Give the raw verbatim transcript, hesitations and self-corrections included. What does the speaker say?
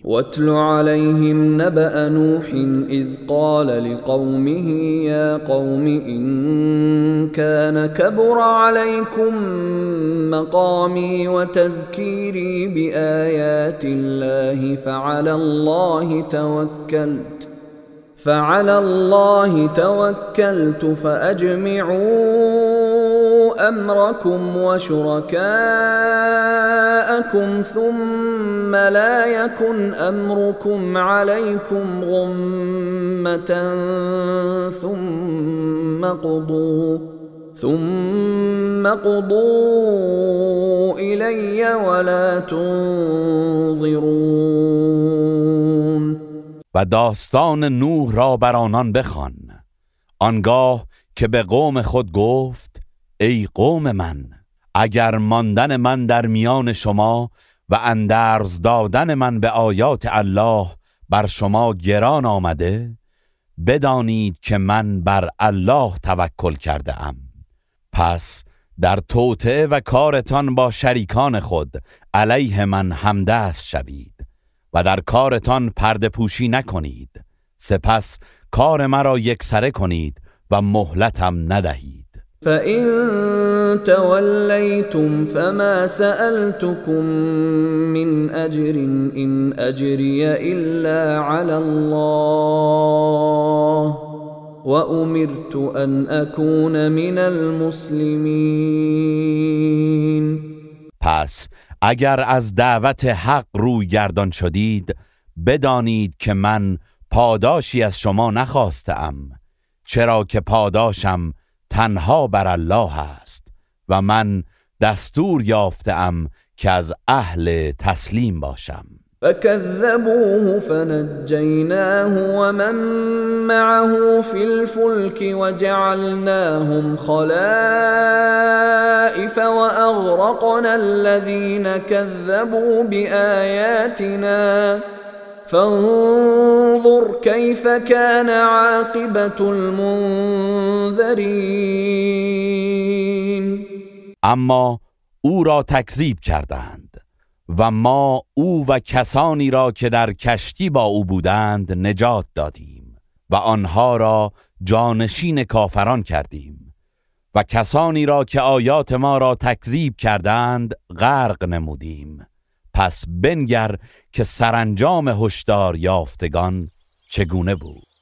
واتل عليهم نبأ نوح إذ قال لقومه يا قوم إن كان كبر عليكم مقامي وتذكيري بآيات الله فعلى الله توكلت فعلى الله توكلت فأجمعوا أمركم وشركاءكم ثم لا يكن أمركم عليكم غمة ثم قضوا ثم قضوا إلي ولا تنظرون. و داستان نوح را بر آنان بخوان. آنگاه که به قوم خود گفت ای قوم من، اگر ماندن من در میان شما و اندرز دادن من به آیات الله بر شما گران آمده، بدانید که من بر الله توکل کرده ام. پس در توطئه و کارتان با شریکان خود علیه من همدست شوید و در کارتان پرده پوشی نکنید، سپس کار مرا یکسره کنید و مهلتم ندهید. فَإِن تَوَلَّيْتُمْ فَمَا سَأَلْتُكُمْ مِنْ أَجْرٍ إِنْ أَجْرِيَ إِلَّا عَلَى اللَّهِ وَأُمِرْتُ أَنْ أَكُونَ مِنَ الْمُسْلِمِينَ. پس اگر از دعوت حق روی گردان شدید، بدانید که من پاداشی از شما نخواستم، چرا که پاداشم تنها بر الله است و من دستور یافتم که از اهل تسلیم باشم. فكذبوه فنجيناه ومن معه في الفلك وجعلناهم خلائف وأغرقنا الذين كذبوا بآياتنا فانظر كيف كان عاقبة المنذرين. اما او را تکذیب کردند و ما او و کسانی را که در کشتی با او بودند نجات دادیم و آنها را جانشین کافران کردیم و کسانی را که آیات ما را تکذیب کردند غرق نمودیم. پس بنگر که سرانجام هشدار یافتگان چگونه بود.